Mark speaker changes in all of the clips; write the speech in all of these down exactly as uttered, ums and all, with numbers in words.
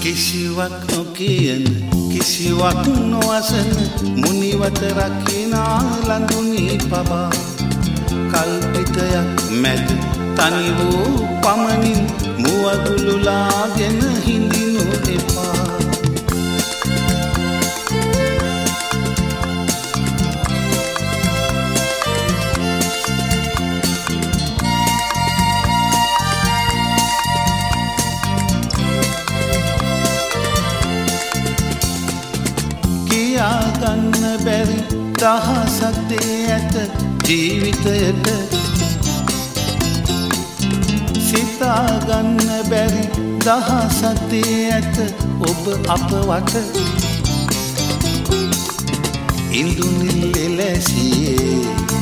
Speaker 1: කිසිවක් නොකියන කිසිවක් නොවසන මුනිවත රකිනා ලඳුනි පවා කල්පිතයක් මැද තනි වූ පමණින් මුවගුළුලාගෙන හිඳිනු එපා. ගන්න බැරි දහසක් දේ ඇත ජීවිතයට සිතා ගන්න බැරි දහසක් දේ ඇත ඔබ අප වට ඉන්දුනිල් එලැසියේ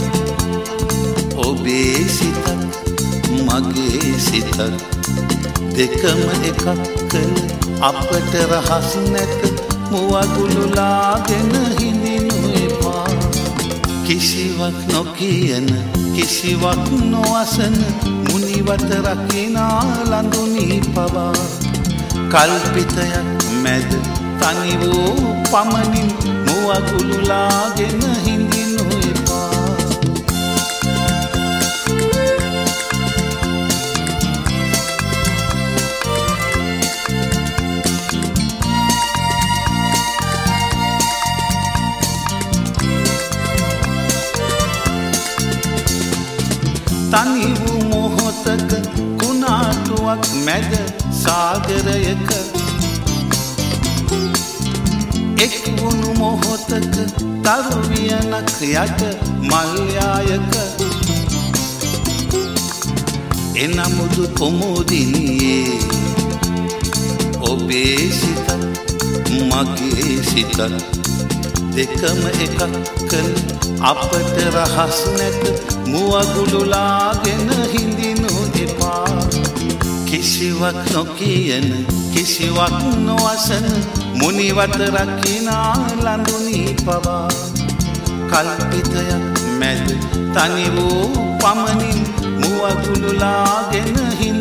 Speaker 1: ඔබේ සිතත් මගේ සිතත් දෙකම එකක් කළ අපට රහස් නැත මුවගුළුලාගෙන හිඳිනු එපා. කිසිවක් නොකියන කිසිවක් නොවසන මුනිවත රකිනා ලඳුනි පවා කල්පිතයක් මැද තනි වූ පමණින් මුවගුළුලාගෙන හිඳිනු එපා. තනි වූ මොහොතක කුණාටුවක් මැද සාගරයක එක් වුණු මොහොතක තරු වියනක් යට මල්යායක එනමුදු කොමුදිනියේ ඔබේ සිතත් මගේ සිතත් දෙකම එකක් කළ අපට රහස් නැත මුවගුළුලාගෙන හිඳිනු එපා. කිසිවක් නොකියන කිසිවක් නොවසන මුනිවත රකිනා ලඳුනි පවා කල්පිතයක් මැද තනි වූ පමණින් මුවගුළුලාගෙන හිඳිනු